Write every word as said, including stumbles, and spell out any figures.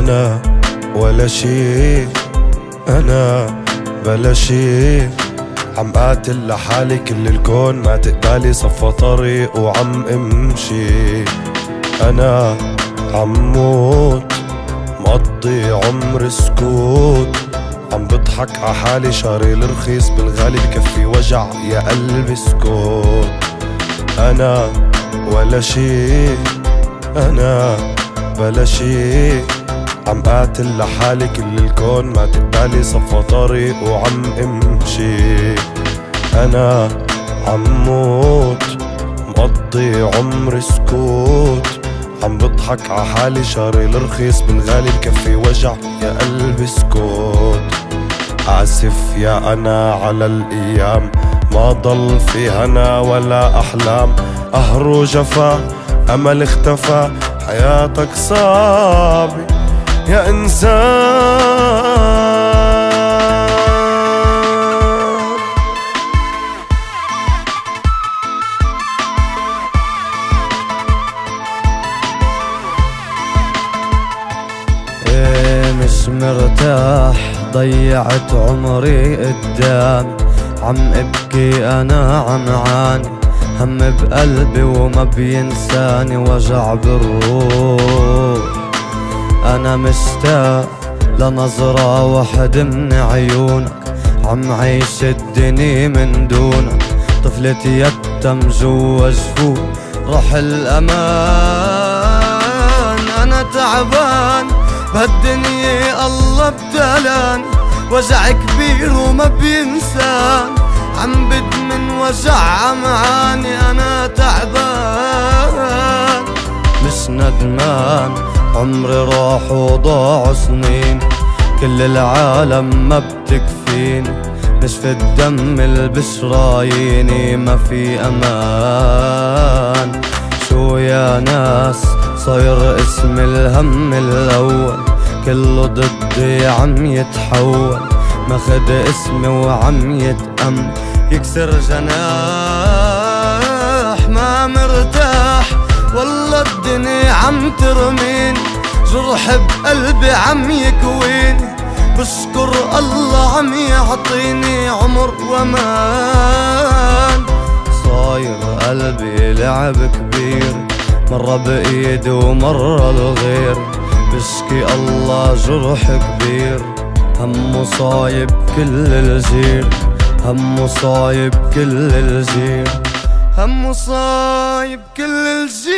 أنا ولا شي، أنا بلا شي، عم قاتل لحالي كل الكون ما تقبالي صفى طريق وعم امشي. أنا عم موت مقضي عمر سكوت، عم بضحك عحالي شاري الرخيص بالغالي بكفي وجع يا قلبي اسكت. أنا ولا شي، أنا بلا شي، عم قاتل لحالي كل الكون ما تقبالي صفى طريق وعم امشي. أنا عم موت مقضي عمر سكوت، عم بضحك عحالي شاري الرخيص بالغالي بكفي وجع يا قلبي اسكت. آسف يا أنا على الأيام ما ضل في هنا ولا أحلام، قهر وجفا أمل اختفى حياتك صعبة يا إنسان. إيه مش مرتاح ضيعت عمري قدامي، عم ابكي انا عم عاني هم بقلبي وما بينساني وجع بالروح. انا مشتاق لنظرة واحد من عيونك، عم عيش الدنيا من دونك، طفلتي يتم جوا جفوف روح الامان. انا تعبان بهالدنيا الله ابتلاني، وجع كبير وما بينسان، عم بدمن وجع عمعاني. انا تعبان مش ندمان، عمري راح وضاع سنين، كل العالم ما بتكفيني، نشف الدم البشراييني ما في امان. شو يا ناس صاير اسم الهم الاول، كله ضدي عم يتحول، ماخد اسمي وعم يتأم يكسر جناح. ما مرتاح والله الدنيا عم ترميني، جرح بقلبي عم يكويني، بشكر الله عم يعطيني عمر وامان. صاير قلبي لعب كبير، مرة بإيدي ومرة الغير، بشكي الله جرح كبير، همه صايب كل الجيل، همه صايب كل الجيل، همه صايب كل الجيل.